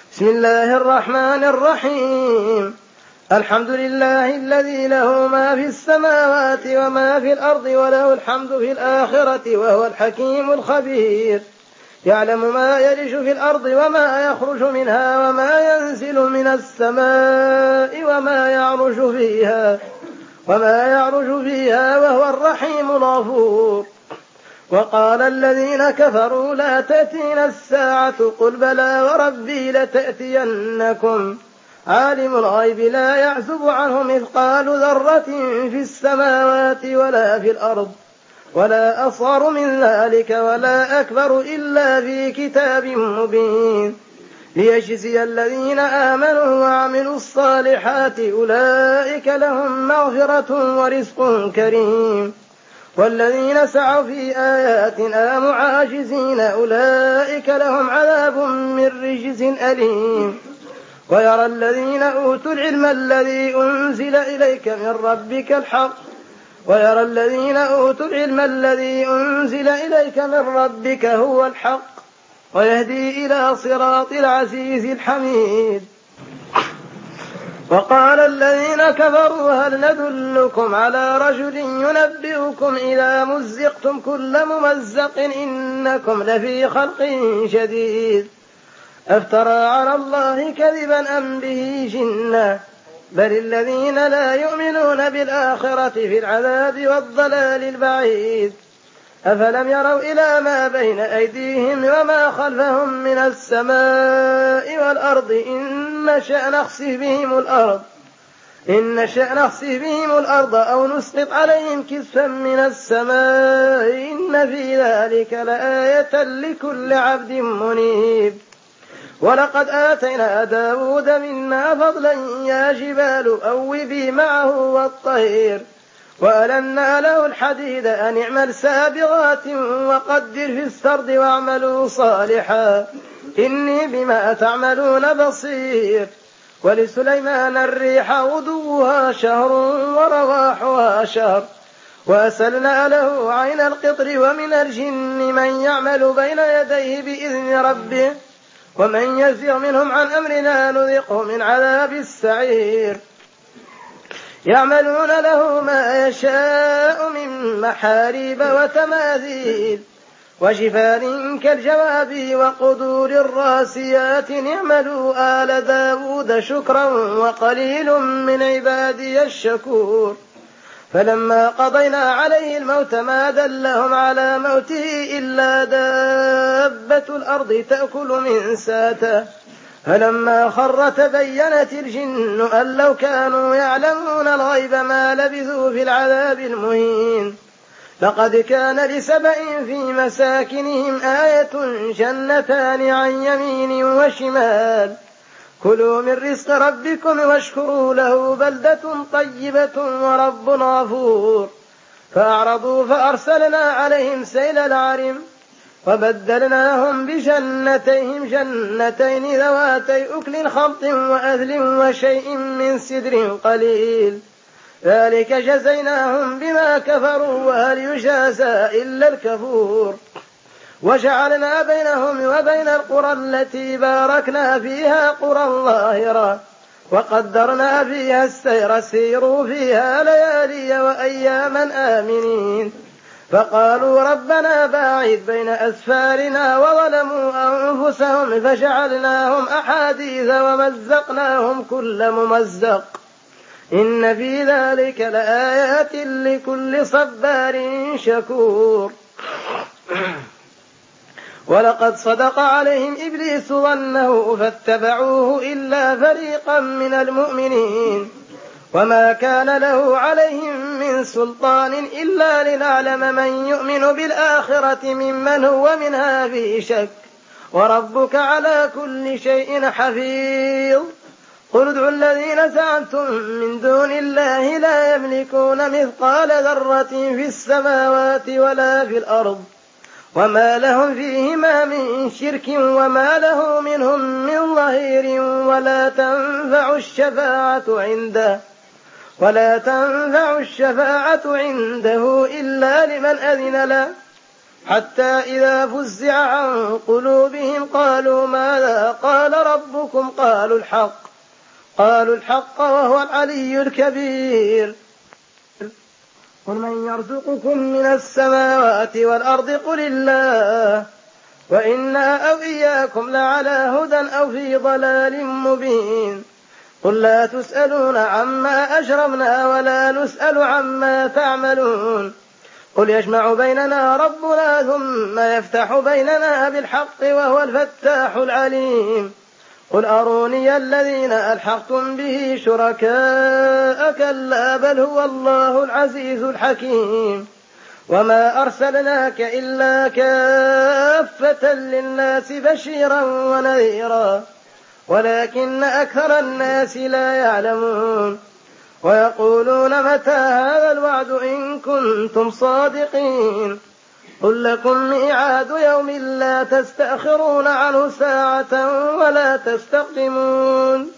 بسم الله الرحمن الرحيم. الحمد لله الذي له ما في السماوات وما في الأرض وله الحمد في الآخرة وهو الحكيم الخبير. يعلم ما يلج في الأرض وما يخرج منها وما ينزل من السماء وما يعرج فيها وهو الرحيم الغفور. وقال الذين كفروا لا تأتينا الساعة قل بلى وربي لتأتينكم عالم الغيب لا يعزب عنه مثقال ذرة في السماوات ولا في الأرض ولا أصغر من ذلك ولا أكبر إلا في كتاب مبين ليجزي الذين آمنوا وعملوا الصالحات أولئك لهم مغفرة ورزق كريم. والذين سعوا في آياتنا معاجزين أولئك لهم عذاب من رجز أليم. ويرى الذين أوتوا العلم الذي أنزل إليك من ربك هو الحق ويهدي إلى صراط العزيز الحميد. وقال الذين كفروا هل ندلكم على رجل ينبئكم إذا مزقتم كل ممزق إنكم لفي خلق شديد أفترى على الله كذبا أم به جنة بل الذين لا يؤمنون بالآخرة في العذاب والضلال البعيد. أفلم يروا إلى ما بين أيديهم وما خلفهم من السماء والأرض إن نشأ نخسف بهم الأرض أو نسقط عليهم كسفا من السماء إن في ذلك لآية لكل عبد منيب. ولقد آتينا داود منا فضلا يا جبال أوبي معه والطير وألنا له الحديد أن اعمل سابغات وقدر في السرد واعملوا صالحا إني بما تعملون بصير. ولسليمان الريح غدوها شهر ورواحها شهر وأسلنا له عين القطر ومن الجن من يعمل بين يديه بإذن ربه ومن يزغ منهم عن أمرنا نذقه من عذاب السعير. يعملون له ما يشاء من محاريب وتماثيل وجفان كالجواب وقدور الراسيات اعملوا آل داود شكرا وقليل من عبادي الشكور. فلما قضينا عليه الموت ما دلهم على موته إلا دابة الأرض تأكل من ساته فلما خر تبينت الجن أن لو كانوا يعلمون الغيب ما لبثوا في العذاب المهين. لقد كان لسبأ في مساكنهم آية جنتان عن يمين وشمال كلوا من رزق ربكم واشكروا له بلدة طيبة ورب غفور. فأعرضوا فأرسلنا عليهم سيل العرم وبدلناهم بجنتين ذواتي أكل خمط وأثل وشيء من سدر قليل ذلك جزيناهم بما كفروا وهل يجازى إلا الكفور. وجعلنا بينهم وبين القرى التي باركنا فيها قرى ظاهرة وقدرنا فيها السير سيروا فيها ليالي وأياما آمنين. فقالوا ربنا باعد بين أسفارنا وظلموا أنفسهم فجعلناهم أحاديث ومزقناهم كل ممزق إن في ذلك لآيات لكل صبار شكور. ولقد صدق عليهم إبليس ظنه فاتبعوه إلا فريقا من المؤمنين وما كان له عليهم من سلطان إلا لنعلم من يؤمن بالآخرة ممن هو منها في شك وربك على كل شيء حفيظ. قل ادعوا الذين زعمتم من دون الله لا يملكون مثقال ذرة في السماوات ولا في الأرض وما لهم فيهما من شرك وما له منهم من ظهير ولا تنفع الشفاعة عنده إلا لمن أذن له حتى إذا فزع عن قلوبهم قالوا ماذا قال ربكم قالوا الحق وهو العلي الكبير. قل من يرزقكم من السماوات والأرض قل الله وإنا أو إياكم لعلى هدى أو في ضلال مبين. قل لا تسألون عما أجرمنا ولا نسأل عما تعملون. قل يجمع بيننا ربنا ثم يفتح بيننا بالحق وهو الفتاح العليم. قل أروني الذين ألحقتم به شركاء كلا بل هو الله العزيز الحكيم. وما أرسلناك إلا كافة للناس بشيرا ونذيرا ولكن أكثر الناس لا يعلمون. ويقولون متى هذا الوعد إن كنتم صادقين. قل لكم ميعاد يوم لا تستأخرون عنه ساعة ولا تستقدمون.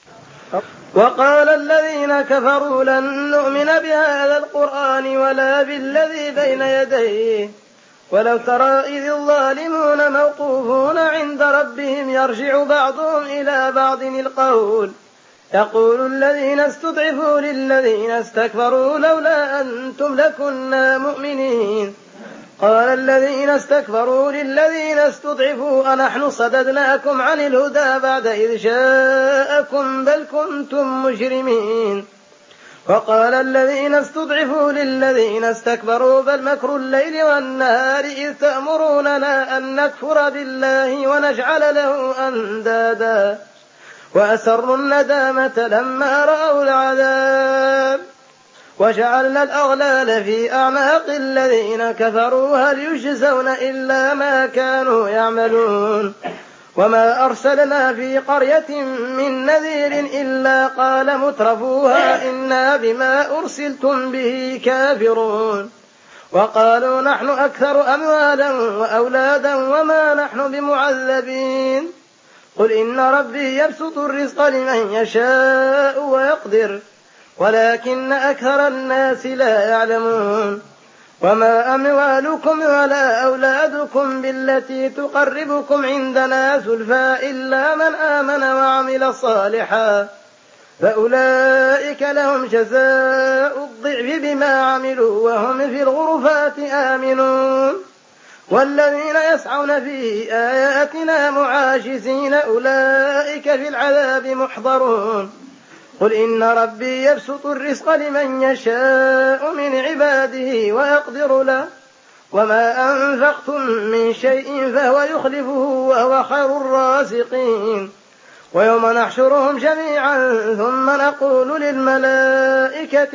وقال الذين كفروا لن نؤمن بهذا القرآن ولا بالذي بين يديه ولو ترى إذ الظالمون موقوفون عند ربهم يرجع بعضهم إلى بعض القول يقول الذين استضعفوا للذين استكبروا لولا أنتم لكنا مؤمنين. قال الذين استكبروا للذين استضعفوا أنحن صددناكم عن الهدى بعد إذ جاءكم بل كنتم مجرمين. وقال الذين استضعفوا للذين استكبروا بل مكر الليل والنهار إذ تأمروننا أن نكفر بالله ونجعل له أندادا وأسروا الندامة لما رأوا العذاب وجعلنا الأغلال في أعناق الذين كفروا هل يجزون إلا ما كانوا يعملون. وما أرسلنا في قرية من نذير إلا قال مترفوها إنا بما أرسلتم به كافرون. وقالوا نحن أكثر أموالا وأولادا وما نحن بمعذبين. قل إن ربي يبسط الرزق لمن يشاء ويقدر ولكن أكثر الناس لا يعلمون. وما أموالكم ولا أولادكم بالتي تقربكم عندنا زلفى إلا من آمن وعمل صالحا فأولئك لهم جزاء الضعف بما عملوا وهم في الغرفات آمنون. والذين يسعون في آياتنا معاجزين أولئك في العذاب محضرون. قل إن ربي يبسط الرزق لمن يشاء من عباده ويقدر له وما أنفقتم من شيء فهو يخلفه وهو خير الرازقين. ويوم نحشرهم جميعا ثم نقول للملائكة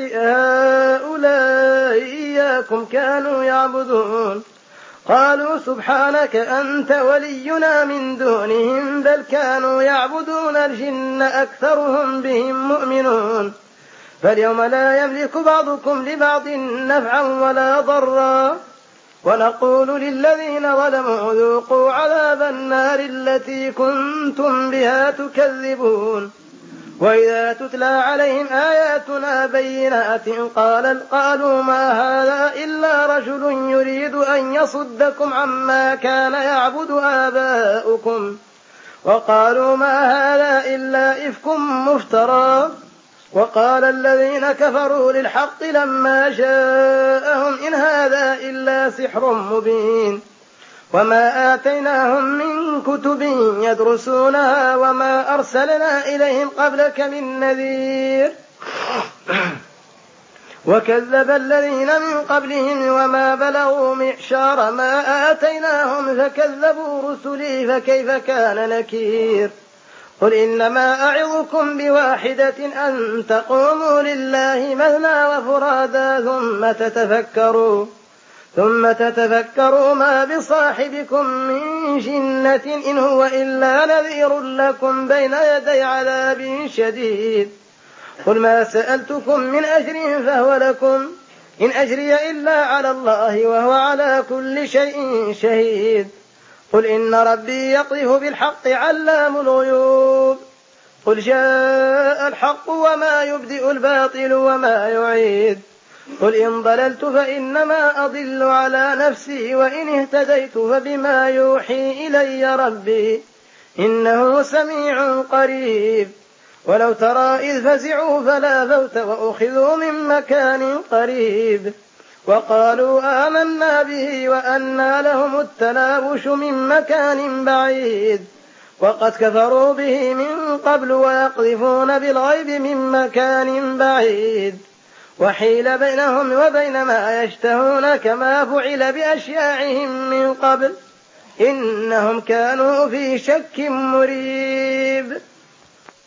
هؤلاء إياكم كانوا يعبدون قالوا سبحانك أنت ولينا من دونهم بل كانوا يعبدون الجن أكثرهم بهم مؤمنون. فاليوم لا يملك بعضكم لبعض نفعا ولا ضرا ونقول للذين ظلموا ذوقوا عذاب النار التي كنتم بها تكذبون. وإذا تتلى عليهم آياتنا بينات قالوا ما هذا إلا رجل يريد أن يصدكم عما كان يعبد آباؤكم وقالوا ما هذا إلا إفك مفترى. وقال الذين كفروا للحق لما جاءهم إن هذا إلا سحر مبين. وما آتيناهم من كتب يدرسونها وما أرسلنا إليهم قبلك من نذير. وكذب الذين من قبلهم وما بلغوا معشار ما آتيناهم فكذبوا رسلي فكيف كان نكير. قل إنما أعظكم بواحدة أن تقوموا لله مثنى وفرادا ثم تتفكروا ما بصاحبكم من جنة إن هو إلا نذير لكم بين يدي عذاب شديد. قل ما سألتكم من أجر فهو لكم إن أجري إلا على الله وهو على كل شيء شهيد. قل إن ربي يقذف بالحق علام الغيوب. قل جاء الحق وما يبدئ الباطل وما يعيد. قل إن ضللت فإنما أضل على نفسي وإن اهتديت فبما يوحي إلي ربي إنه سميع قريب ولو ترى إذ فزعوا فلا فوت وأخذوا من مكان قريب وقالوا آمنا به وأنى لهم التناوش من مكان بعيد وقد كفروا به من قبل ويقذفون بالغيب من مكان بعيد وحيل بينهم وبين ما يشتهون كما فعل بأشياعهم من قبل إنهم كانوا في شك مريب